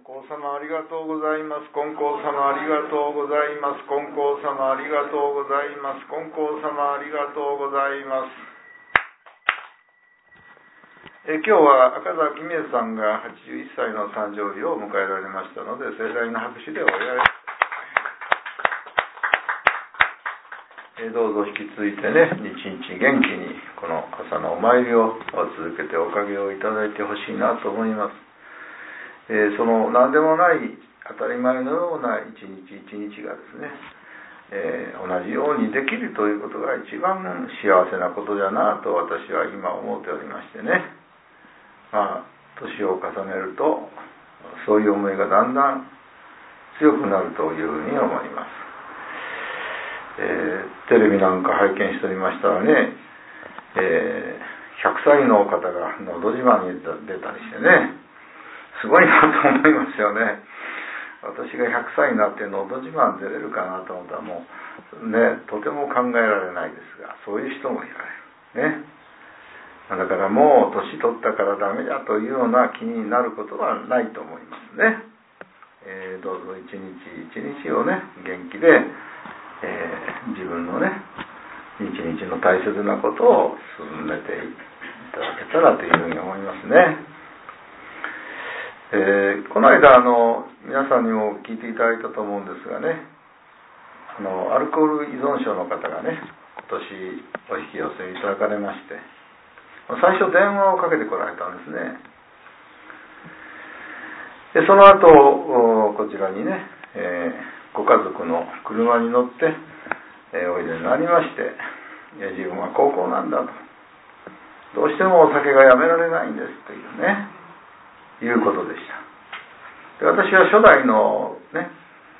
光様ありがとうございます。金光様ありがとうございます。金光様ありがとうございます。金光様ありがとうございます。今日は赤崎美恵さんが81歳の誕生日を迎えられましたので、盛大な拍手でお祝い。どうぞ引き続いてね、日々元気にこの朝のお参りを続けておかげをいただいてほしいなと思います。その何でもない当たり前のような一日一日がですね、同じようにできるということが一番幸せなことだなと私は今思っておりましてね、年を重ねるとそういう思いがだんだん強くなるというふうに思います。テレビなんか拝見しておりましたらね、100歳の方がのど自慢に出たりしてね、すごいなと思いますよね。私が100歳になってのど自慢出れるかなと思ったらもうね、とても考えられないですが、そういう人もいられるね。だからもう年取ったからダメだというような気になることはないと思いますね。どうぞ一日一日をね、元気で、自分のね、一日の大切なことを進めていただけたらというふうに思いますね。この間皆さんにも聞いていただいたと思うんですがね、アルコール依存症の方がね、今年お引き寄せいただかれまして、最初電話をかけてこられたんですね。でその後こちらにね、ご家族の車に乗って、おいでになりまして、自分は高校なんだと、どうしてもお酒がやめられないんですというね、いうことでした。で私は初代のね、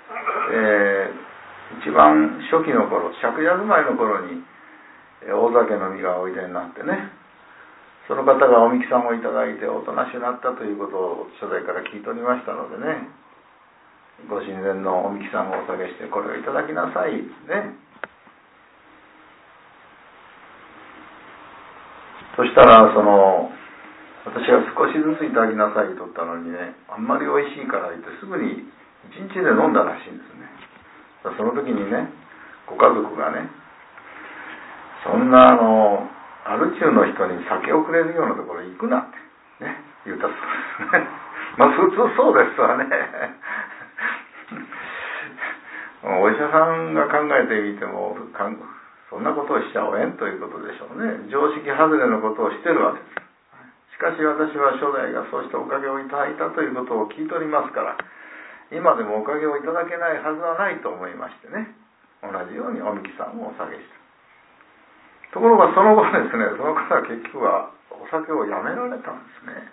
一番初期の頃、借家住まいの頃に大酒飲みがおいでになってね、その方がおみきさんをいただいておとなしくなったということを初代から聞いておりましたのでね、ご神前のおみきさんをお下げして、これをいただきなさいね。そしたら私が少しずついただきなさいと言ったのにね、あんまり美味しいから言ってすぐに一日で飲んだらしいんですね。その時にね、ご家族がね、そんなアル中の人に酒をくれるようなところ行くなってね、言ったそうですね。普通そうですわね。お医者さんが考えてみてもそんなことをしちゃおえんということでしょうね。常識外れのことをしてるわけです。しかし私は初代がそうしたおかげをいただいたということを聞いておりますから、今でもおかげをいただけないはずはないと思いましてね、同じようにおみきさんをお下げした。ところがその後ですね、その方は結局はお酒をやめられたんですね。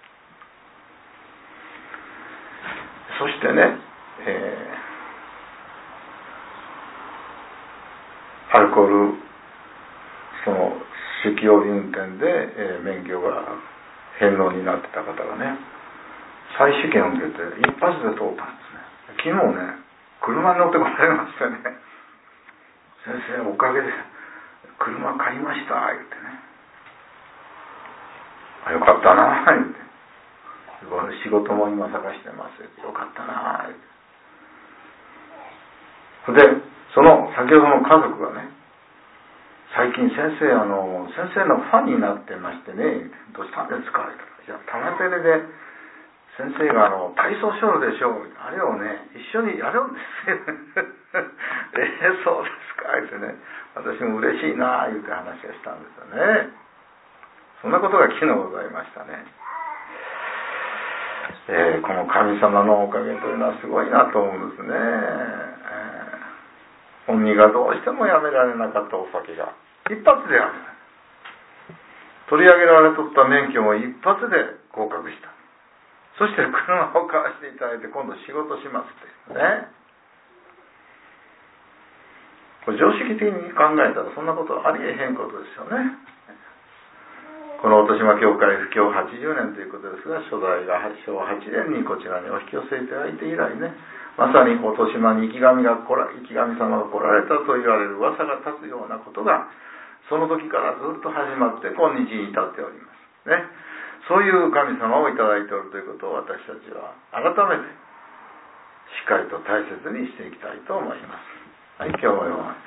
そしてね、アルコール酒気帯び運転で、免許が返納になってた方がね、再試験を受けて一発で通ったんですね。昨日ね、車に乗ってこられましてね、先生おかげで車買いました言ってね、よかったな言って、仕事も今探してますよかったな言って、でその先ほどの家族がね、最近先生のファンになってましてね、どうしたんですかって言ったら、いやタラテレで先生が体操しょるでしょう、あれをね一緒にやるんですよ。そうですかってね、私も嬉しいな言って話をしたんですよね。そんなことが昨日ございましたね。この神様のおかげというのはすごいなと思うんですね。本人がどうしてもやめられなかったお酒が一発でやめられる。取り上げられとった免許も一発で合格した。そして車を買わせていただいて今度仕事しますってね。これ常識的に考えたらそんなことはありえへんことですよね。この音島教会布教80年ということですが、初代が昭和8年にこちらにお引き寄せいただいて以来ね、まさに音島に生神様が来られたと言われる噂が立つようなことがその時からずっと始まって今日に至っておりますね。 そういう神様をいただいておるということを私たちは改めてしっかりと大切にしていきたいと思います。はい、今日も読ます。